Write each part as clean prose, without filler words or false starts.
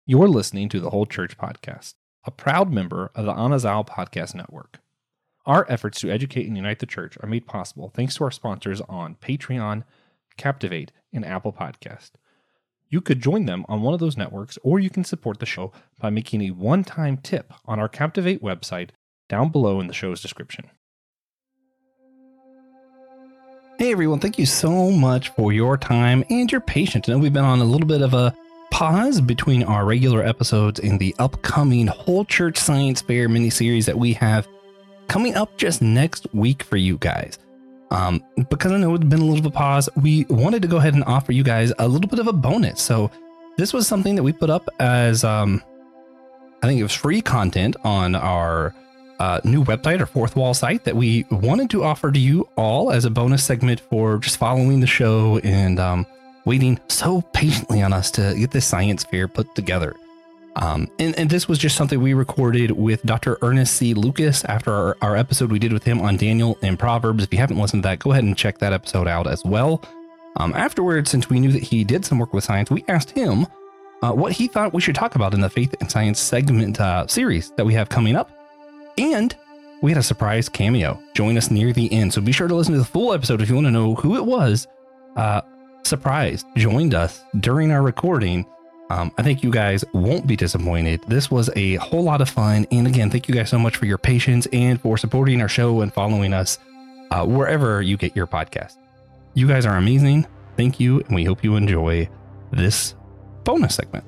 You're listening to the Whole Church Podcast, a proud member of the Anazal Podcast Network. Our efforts to educate and unite the church are made possible thanks to our sponsors on Patreon, Captivate, and Apple Podcast. You could join them on one of those networks, or you can support the show by making a one-time tip on our Captivate website down below in the show's description. Hey everyone, thank you so much for your time and your patience. I know we've been on a little bit of a pause between our regular episodes and the upcoming Whole Church Science Fair mini-series that we have coming up just next week for you guys. Because I know it's been a little bit of a pause, we wanted to go ahead and offer you guys a little bit of a bonus. So this was something that we put up as, I think it was free content on our new website, our Fourth Wall site, that we wanted to offer to you all as a bonus segment for just following the show and waiting so patiently on us to get this science fair put together. And this was just something we recorded with Dr. Ernest C. Lucas after our episode we did with him on Daniel and Proverbs. If you haven't listened to that, go ahead and check that episode out as well. Afterwards, since we knew that he did some work with science, we asked him what he thought we should talk about in the Faith and Science segment series that we have coming up. And we had a surprise cameo join us near the end. So be sure to listen to the full episode if you want to know who it was. Surprised joined us during our recording. I think you guys won't be disappointed. This was a whole lot of fun. And again, thank you guys so much for your patience and for supporting our show and following us wherever you get your podcast. You guys are amazing. Thank you. And we hope you enjoy this bonus segment.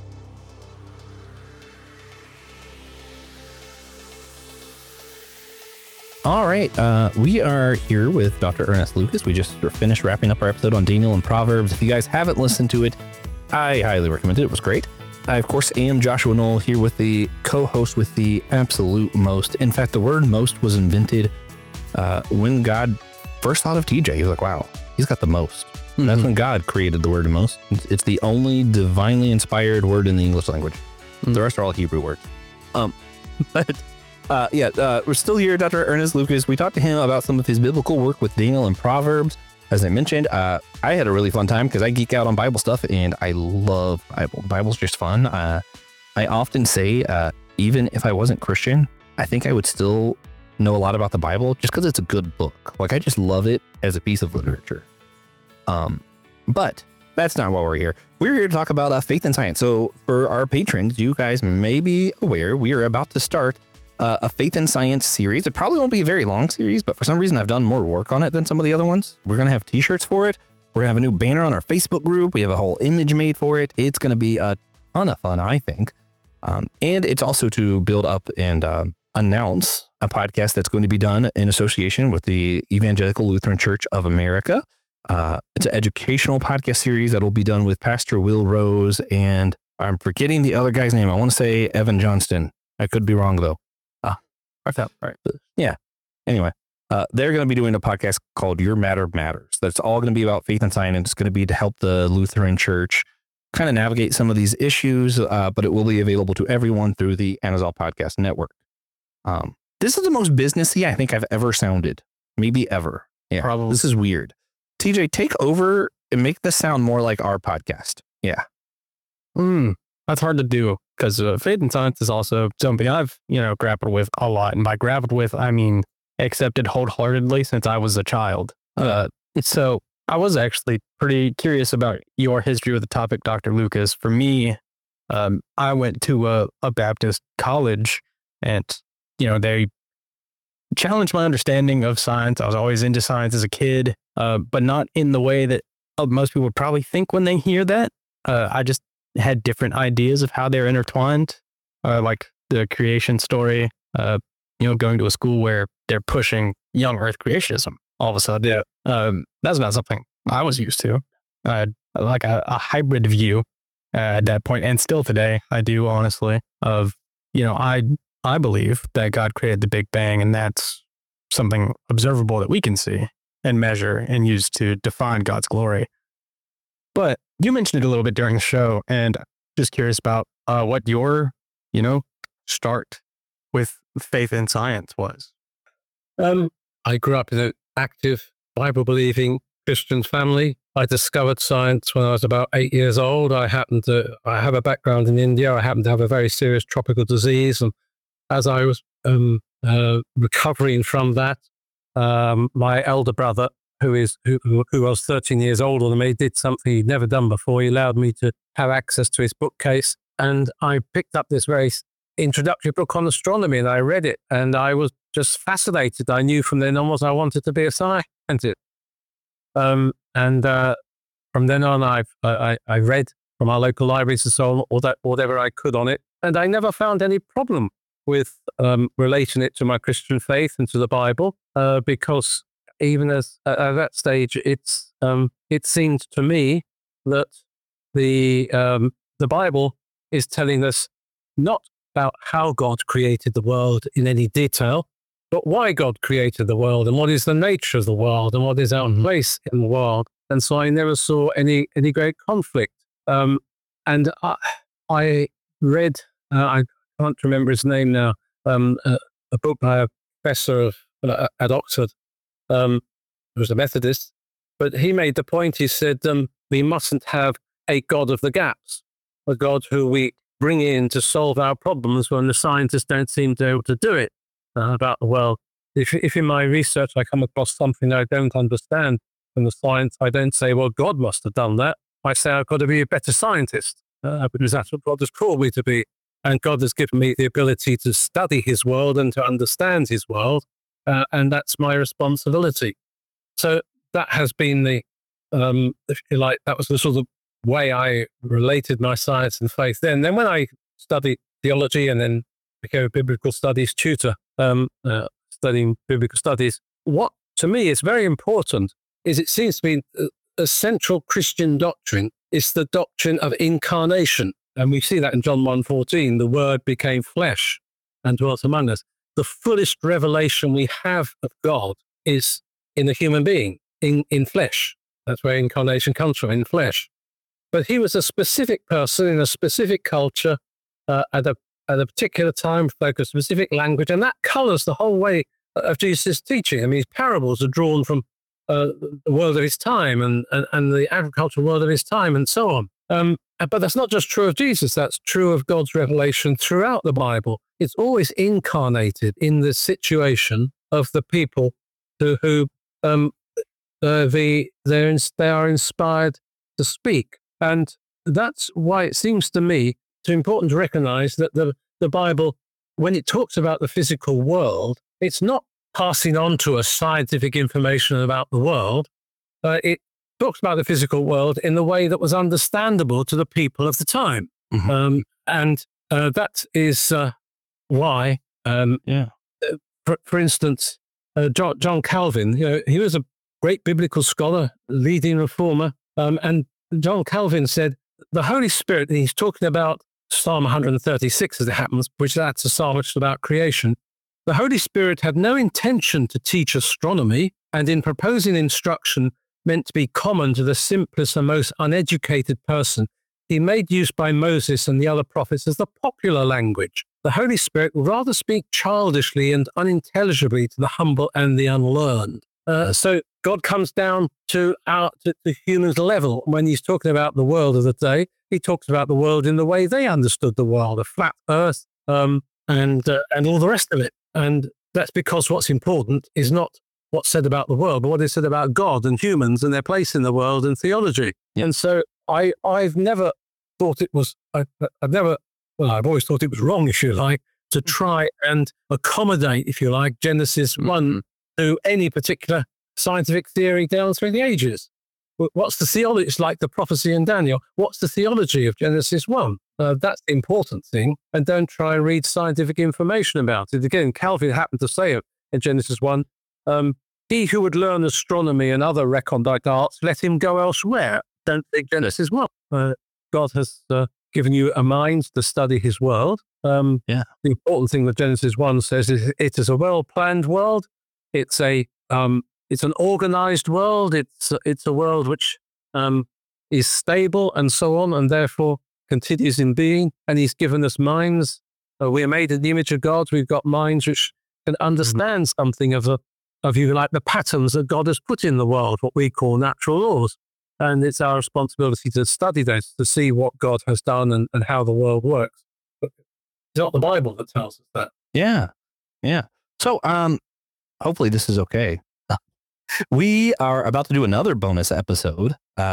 All right, we are here with Dr. Ernest Lucas. We just finished wrapping up our episode on Daniel and Proverbs. If you guys haven't listened to it, I highly recommend it. It was great. I, of course, am Joshua Knoll here with the co-host with the absolute most. In fact, the word most was invented when God first thought of TJ. He was like, wow, he's got the most. Mm-hmm. That's when God created the word most. It's the only divinely inspired word in the English language. Mm-hmm. The rest are all Hebrew words. We're still here, Dr. Ernest Lucas. We talked to him about some of his biblical work with Daniel and Proverbs. As I mentioned, I had a really fun time because I geek out on Bible stuff and I love Bible. Bible's just fun. I often say, even if I wasn't Christian, I think I would still know a lot about the Bible just because it's a good book. Like, I just love it as a piece of literature. But that's not why we're here. We're here to talk about faith and science. So for our patrons, you guys may be aware we are about to start a Faith and Science series. It probably won't be a very long series, but for some reason I've done more work on it than some of the other ones. We're going to have t-shirts for it. We're going to have a new banner on our Facebook group. We have a whole image made for it. It's going to be a ton of fun, I think. And it's also to build up and announce a podcast that's going to be done in association with the Evangelical Lutheran Church of America. It's an educational podcast series that will be done with Pastor Will Rose, and I'm forgetting the other guy's name. I want to say Evan Johnston. I could be wrong, though. All right. Yeah. Anyway, they're going to be doing a podcast called Your Matter Matters. That's all going to be about faith and science. It's going to be to help the Lutheran Church kind of navigate some of these issues, but it will be available to everyone through the Anazal Podcast Network. This is the most businessy I think I've ever sounded. Maybe ever. Yeah. Probably. This is weird. TJ, take over and make this sound more like our podcast. Yeah. That's hard to do because faith and science is also something I've, grappled with a lot. And by grappled with, I mean accepted wholeheartedly since I was a child. So I was actually pretty curious about your history with the topic, Dr. Lucas. For me, I went to a Baptist college and, they challenged my understanding of science. I was always into science as a kid, but not in the way that most people would probably think when they hear that. I just had different ideas of how they're intertwined, like the creation story, going to a school where they're pushing young earth creationism all of a sudden. Yeah. That's not something I was used to. I had like a hybrid view at that point, and still today I do, honestly, of, I believe that God created the Big Bang, and that's something observable that we can see and measure and use to define God's glory. But you mentioned it a little bit during the show, and just curious about what your, start with faith and science was. I grew up in an active Bible-believing Christian family. I discovered science when I was about 8 years old. I have a background in India. I happened to have a very serious tropical disease. And as I was recovering from that, my elder brother, who was 13 years older than me, did something he'd never done before. He allowed me to have access to his bookcase. And I picked up this very introductory book on astronomy, and I read it, and I was just fascinated. I knew from then onwards I wanted to be a scientist. From then on, I read from our local libraries and so on, whatever I could on it. And I never found any problem with relating it to my Christian faith and to the Bible, because even at that stage, it seemed to me that the Bible is telling us not about how God created the world in any detail, but why God created the world and what is the nature of the world and what is our place in the world. And so I never saw any great conflict. And I read, I can't remember his name now, a book by a professor at Oxford, who was a Methodist, but he made the point, he said, we mustn't have a God of the gaps, a God who we bring in to solve our problems when the scientists don't seem to be able to do it about the world. If in my research I come across something I don't understand from the science, I don't say, well, God must have done that. I say, I've got to be a better scientist, because that's what God has called me to be. And God has given me the ability to study his world and to understand his world. And that's my responsibility. So that has been the, if you like, that was the sort of way I related my science and faith then. Then when I studied theology and then became a biblical studies tutor, studying biblical studies, what to me is very important is it seems to be a central Christian doctrine is the doctrine of incarnation. And we see that in John 1:14, the word became flesh and dwelt among us. The fullest revelation we have of God is in a human being, in flesh. That's where incarnation comes from, in flesh. But he was a specific person in a specific culture at a particular time, spoke a specific language, and that colors the whole way of Jesus' teaching. I mean, his parables are drawn from the world of his time and the agricultural world of his time and so on. But that's not just true of Jesus, that's true of God's revelation throughout the Bible. It's always incarnated in the situation of the people who they are inspired to speak. And that's why it seems to me it's important to recognize that the Bible, when it talks about the physical world, it's not passing on to us scientific information about the world. It talks about the physical world in the way that was understandable to the people of the time. Mm-hmm. That is why, for instance, John Calvin, he was a great biblical scholar, leading reformer, and John Calvin said, the Holy Spirit, and he's talking about Psalm 136 as it happens, which that's a psalm which is about creation. The Holy Spirit had no intention to teach astronomy, and in proposing instruction meant to be common to the simplest and most uneducated person, he made use by Moses and the other prophets as the popular language. The Holy Spirit would rather speak childishly and unintelligibly to the humble and the unlearned. So God comes down to the human's level. When he's talking about the world of the day, he talks about the world in the way they understood the world, a flat earth, and all the rest of it. And that's because what's important is not what's said about the world, but what is said about God and humans and their place in the world and theology. Yeah. And so I've never thought it was, I've always thought it was wrong, if you like, to try and accommodate, if you like, Genesis 1 to any particular scientific theory down through the ages. What's the theology? It's like the prophecy in Daniel. What's the theology of Genesis 1? That's the important thing. And don't try and read scientific information about it. Again, Calvin happened to say it in Genesis 1, he who would learn astronomy and other recondite arts, let him go elsewhere. Don't think Genesis 1. God has given you a mind to study his world. The important thing that Genesis 1 says is it is a well-planned world. It's an organized world. It's a world which is stable and so on, and therefore continues in being. And he's given us minds. We are made in the image of God. We've got minds which can understand something of you like the patterns that God has put in the world, what we call natural laws. And it's our responsibility to study those, to see what God has done and how the world works. But it's not the Bible that tells us that. Yeah. Yeah. So, hopefully this is okay. We are about to do another bonus episode,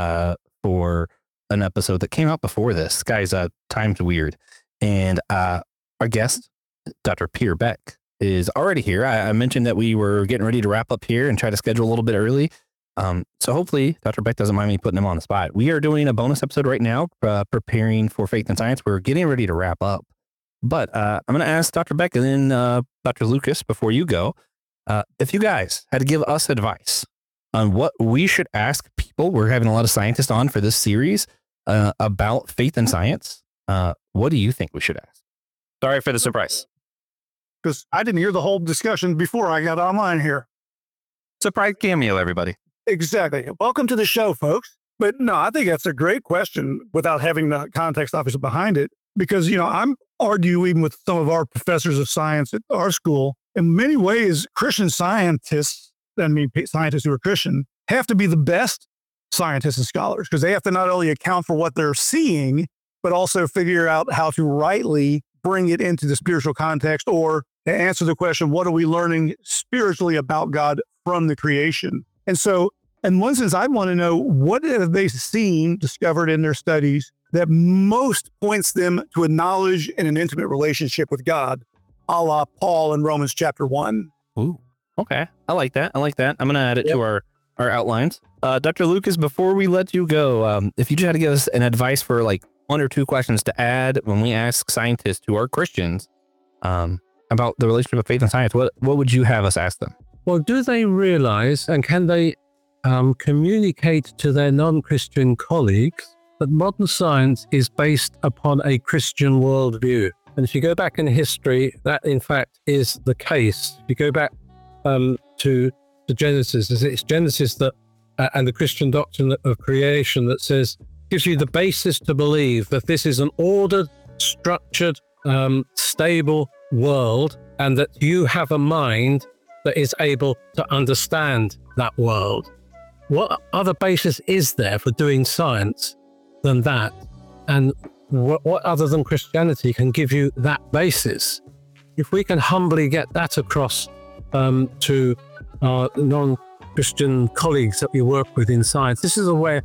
for an episode that came out before this. Guys, time's weird. And, our guest, Dr. Peter Beck, is already here. I mentioned that we were getting ready to wrap up here and try to schedule a little bit early. So hopefully Dr. Beck doesn't mind me putting him on the spot. We are doing a bonus episode right now, preparing for Faith and Science. We're getting ready to wrap up, but I'm going to ask Dr. Beck and then Dr. Lucas, before you go, if you guys had to give us advice on what we should ask people, we're having a lot of scientists on for this series about faith and science. What do you think we should ask? Sorry for the surprise. Because I didn't hear the whole discussion before I got online here. Surprise cameo, everybody. Exactly. Welcome to the show, folks. But no, I think that's a great question without having the context obviously behind it. Because, I'm arguing with some of our professors of science at our school. In many ways, Christian scientists, scientists who are Christian, have to be the best scientists and scholars because they have to not only account for what they're seeing, but also figure out how to rightly bring it into the spiritual context or to answer the question, what are we learning spiritually about God from the creation? And so, in one sense, I want to know what have they seen, discovered in their studies that most points them to a knowledge and an intimate relationship with God, a la Paul in Romans chapter 1. Ooh, okay. I like that. I'm going to add it to our outlines. Dr. Lucas, before we let you go, if you just had to give us an advice for like one or two questions to add when we ask scientists who are Christians about the relationship of faith and science, what would you have us ask them? Well, do they realize and can they communicate to their non-Christian colleagues that modern science is based upon a Christian worldview? And if you go back in history, that in fact is the case. If you go back to Genesis, it's Genesis that and the Christian doctrine of creation that gives you the basis to believe that this is an ordered, structured, stable world, and that you have a mind that is able to understand that world. What other basis is there for doing science than that? And what other than Christianity can give you that basis? If we can humbly get that across to our non-Christian colleagues that we work with in science, this is a way.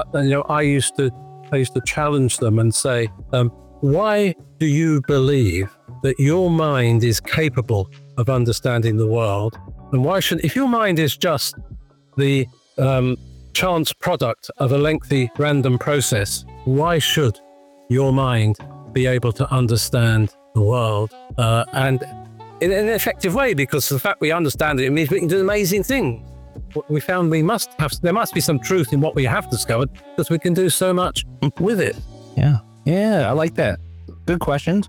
I used to challenge them and say, why do you believe that your mind is capable of understanding the world? And why should, if your mind is just the chance product of a lengthy random process, why should your mind be able to understand the world? And in an effective way, because the fact we understand it means we can do amazing things. We found there must be some truth in what we have discovered because we can do so much with it. Yeah, I like that. Good questions.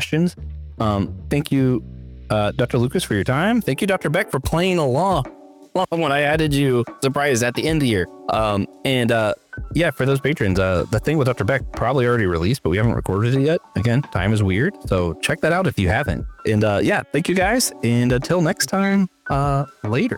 Thank you, Dr. Lucas, for your time. Thank you, Dr. Beck, for playing along when I added you surprise at the end of here. For those patrons, the thing with Dr. Beck probably already released, but we haven't recorded it yet. Again, time is weird, so check that out if you haven't. And thank you guys. And until next time, later.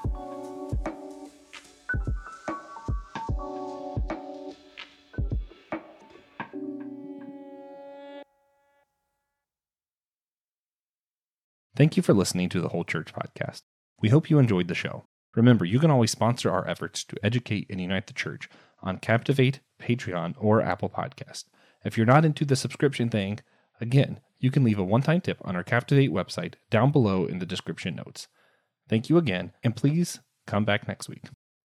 Thank you for listening to the Whole Church Podcast. We hope you enjoyed the show. Remember, you can always sponsor our efforts to educate and unite the church on Captivate, Patreon, or Apple Podcast. If you're not into the subscription thing, again, you can leave a one-time tip on our Captivate website down below in the description notes. Thank you again, and please come back next week.